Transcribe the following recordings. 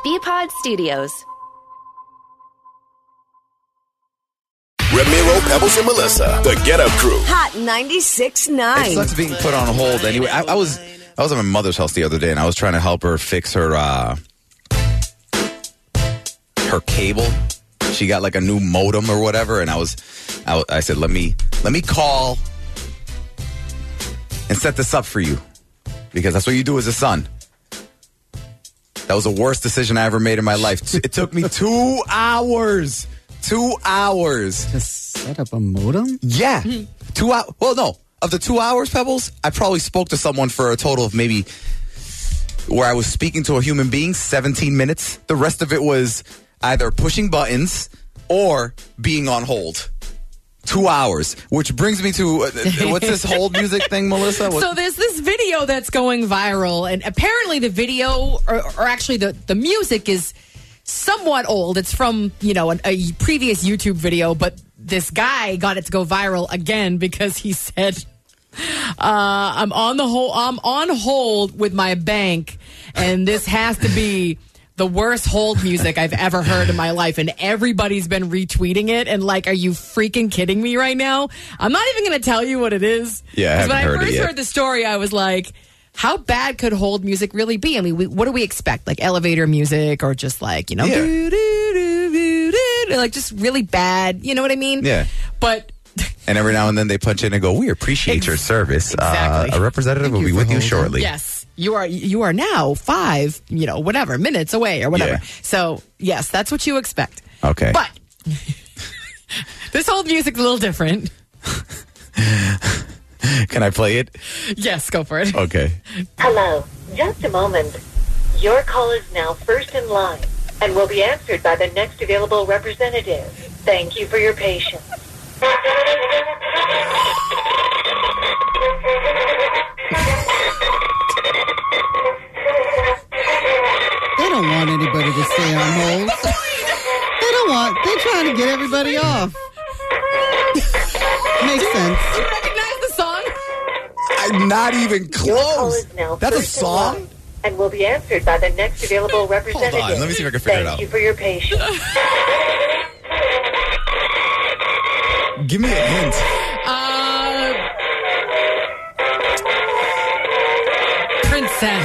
BPod Studios. Ramiro, Pebbles, and Melissa, the Get Up Crew. Hot 96.9. It sucks being put on hold. Anyway, I was at my mother's house the other day, and I was trying to help her fix her cable. She got like a new modem or whatever, and I said, let me call and set this up for you, because that's what you do as a son. That was the worst decision I ever made in my life. It took me 2 hours. 2 hours. To set up a modem? Yeah. 2 hours. Well, no. Of the 2 hours, Pebbles, I probably spoke to someone for a total of maybe, where I was speaking to a human being, 17 minutes. The rest of it was either pushing buttons or being on hold. 2 hours, which brings me to what's this hold music thing, Melissa? So there's this video that's going viral, and apparently the video, or actually the music is somewhat old. It's from, a previous YouTube video, but this guy got it to go viral again because he said, I'm on hold with my bank, and this has to be the worst hold music I've ever heard in my life, and everybody's been retweeting it. And like, are you freaking kidding me right now? I'm not even going to tell you what it is. Yeah, I haven't heard it yet. When I first heard the story, I was like, how bad could hold music really be? I mean, what do we expect? Like elevator music, or just like, like just really bad. You know what I mean? Yeah. But and every now and then they punch in and go, we appreciate your service. Exactly. A representative will be with you shortly. Yes. You are now 5, minutes away or whatever. Yeah. So, yes, that's what you expect. Okay. But this whole music's a little different. Can I play it? Yes, go for it. Okay. Hello. Just a moment. Your call is now first in line and will be answered by the next available representative. Thank you for your patience. They don't want anybody to stay on hold. They're trying to get everybody off. Makes sense. Do you recognize the song? I'm not even close. That's a song? And will be answered by the next available representative. Hold on, let me see if I can figure it out. Thank you for your patience. Give me a hint. Princess.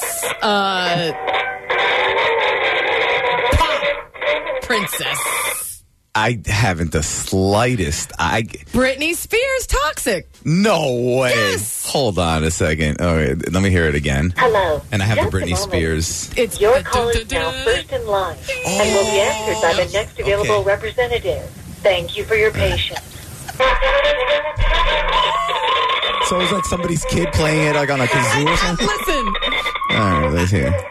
Pop princess. I haven't the slightest. Britney Spears, Toxic. No way. Yes. Hold on a second. Okay, let me hear it again. Hello. And I have Just the a Britney moment. Spears. It's Your call is now first in line and will be answered by the next available representative. Thank you for your patience. So it's like somebody's kid playing it like on a kazoo or something? Listen. All right, let's hear.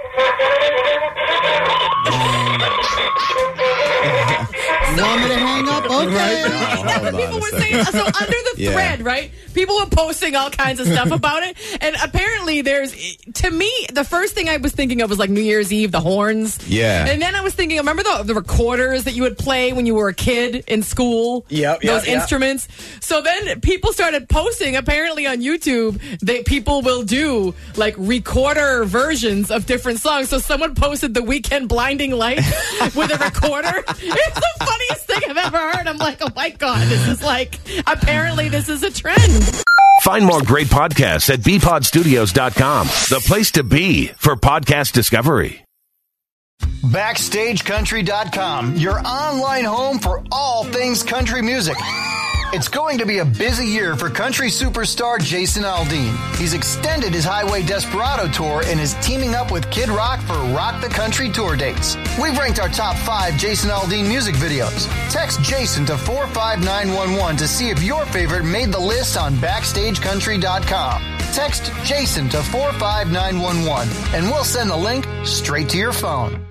You want me to hang up? Okay. People were saying, so under the thread, right? People were posting all kinds of stuff about it. And apparently to me, the first thing I was thinking of was like New Year's Eve, the horns. Yeah. And then I was thinking, remember the recorders that you would play when you were a kid in school? Those instruments. So then people started posting, apparently on YouTube, people will do like recorder versions of different songs. So someone posted The Weeknd Blinding Light with a recorder. It's the funniest thing I've ever heard. I'm like, oh my God, apparently this is a trend. Find more great podcasts at bpodstudios.com, the place to be for podcast discovery. BackstageCountry.com, your online home for all things country music. It's going to be a busy year for country superstar Jason Aldean. He's extended his Highway Desperado tour and is teaming up with Kid Rock for Rock the Country tour dates. We've ranked our top 5 Jason Aldean music videos. Text Jason to 45911 to see if your favorite made the list on BackstageCountry.com. Text Jason to 45911 and we'll send the link straight to your phone.